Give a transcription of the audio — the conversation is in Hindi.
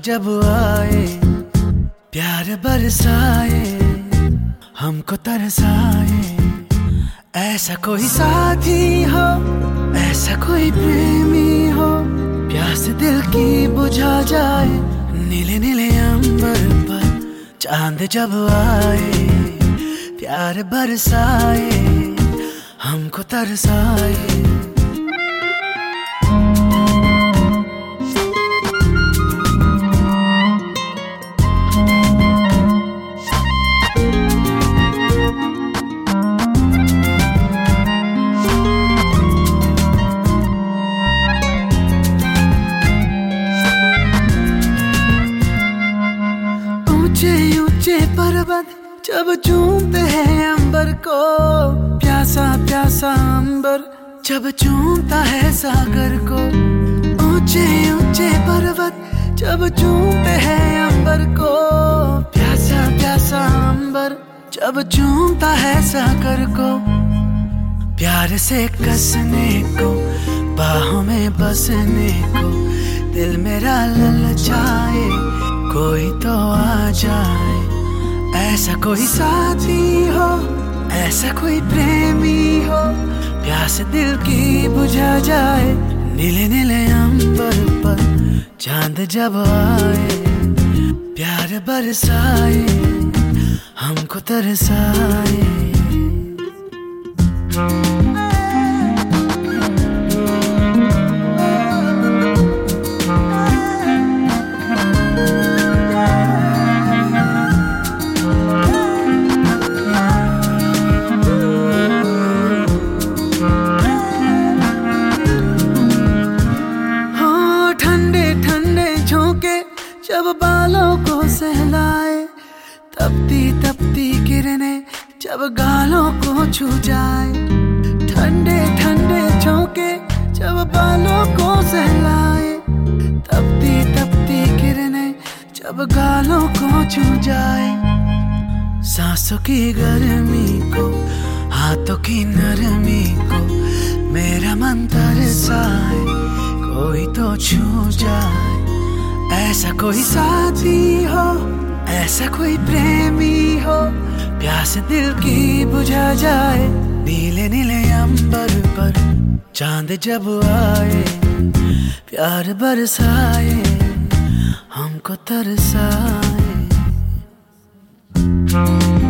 जब आए, प्यार बरसाए, हमको तरसाए। ऐसा कोई साथी हो, ऐसा कोई प्रेमी हो, प्यास दिल की बुझा जाए। नीले नीले अंबर पर चांद जब आए, प्यार बरसाए, हमको तरसाए। ऊंचे ऊंचे पर्वत जब चूमते हैं अंबर को, प्यासा प्यासा अंबर जब चूमता है सागर को। ऊंचे ऊंचे पर्वत जब चूमते हैं अंबर को, प्यासा प्यासा अंबर जब चूमता है सागर को। प्यार से कसने को, बाहों में बसने को, दिल मेरा ललचाए, कोई तो आ जाए। ऐसा कोई साथी हो, ऐसा कोई प्रेमी हो, प्यास दिल की बुझा जाए। नीले नीले अंबर पर चांद जब आए, प्यार बरसाए, हमको तरसाए। जब बालों को सहलाए, तपती तपती किरणें जब गालों को छू जाए। ठंडे ठंडे झोंके जब बालों को सहलाए, तपती तपती किरणें जब गालों को छू जाए। सांसों की गर्मी को, हाथों की नरमी को, मेरा मन तरसाए, कोई तो छू जाए। ऐसा कोई साथी हो, ऐसा कोई प्रेमी हो, प्यास दिल की बुझा जाए। नीले नीले अंबर पर चांद जब आए, प्यार बरसाए, हमको तरसाए।